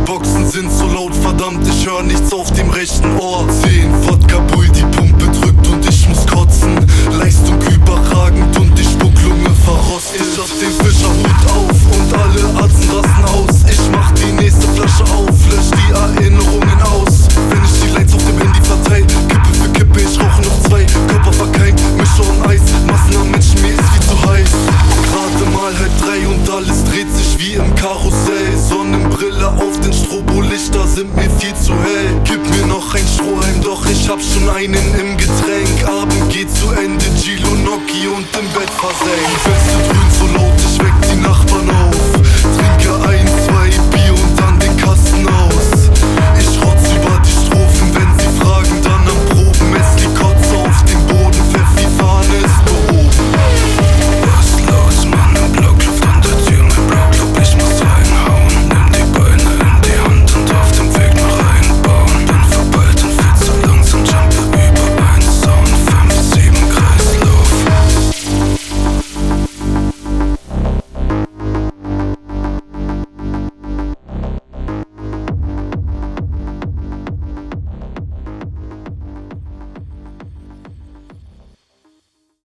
Boxen sind so laut, verdammt, ich hör nichts auf dem rechten Ohr. 10 Wodka Bull, die Pumpe drückt und ich muss kotzen. Leistung überragend und die Spucklunge verrostet. Ich hab den Fischerhut auf und alle Atzen rasten aus. Ich mach die nächste Flasche auf, lösch die Erinnerungen aus. Wenn ich die Lines auf dem Handy verteil, Kippe für Kippe, ich rauche noch 2. Körper verkeimt, Mischer und Eis, Massen an Menschen, mir ist viel zu heiß. Gerade mal 2:30 und alles dreht sich wie im Karussell. Sonnenbrille auf, den Strobolichter sind mir viel zu hell. Gib mir noch ein Strohhalm, doch ich hab schon einen im Getränk. Abend geht zu Ende, Gilo Gnocchi und im Bett versenkt. Die Feste dröhnt so laut, ich weck die Nachbarn auf.